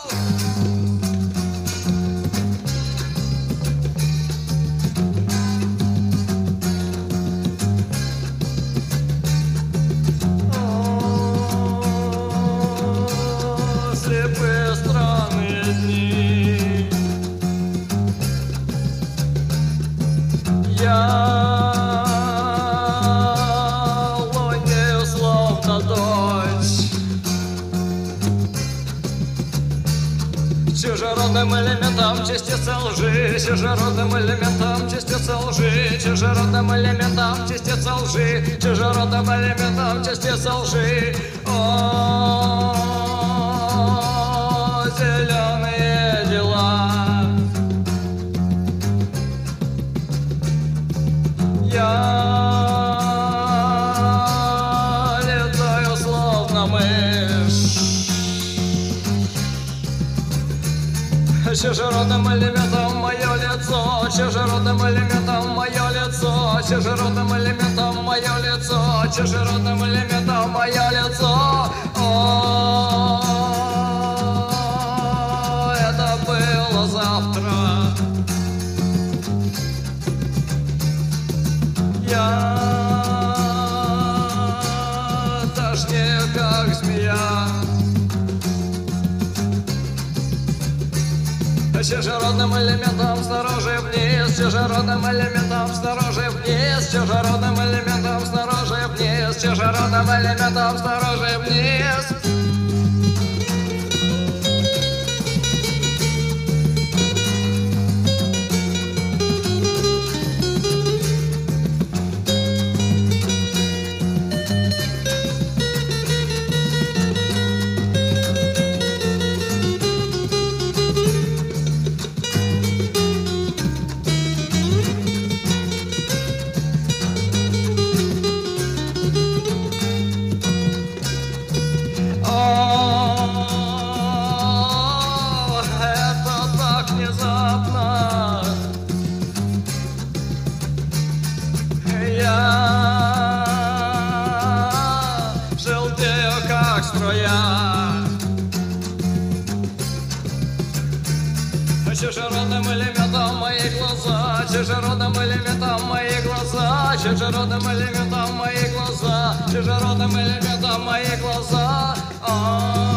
Слепые странные дни. Я лунею словно дочь, чужеродным элементом частицы лжи, чужеродным элементом частицы лжи, чужеродным элементом частицы лжи, чужеродным элементом частицы лжи. О, зеленые дела. Я летаю словно мышь, чужеродным элементом мое лицо, чужеродным элементом мое лицо, чужеродным элементом мое лицо, чужеродным элементом мое лицо. О, это было завтра. Я тошнею, как змея, чужеродным элементом снаружи вниз, чужеродным элементом снаружи вниз, чужеродным элементом снаружи вниз, чужеродным элементом снаружи вниз. Чужеродным элементом мои глаза, чужеродным элементом мои глаза, чужеродным элементом мои глаза, чужеродным элементом мои глаза.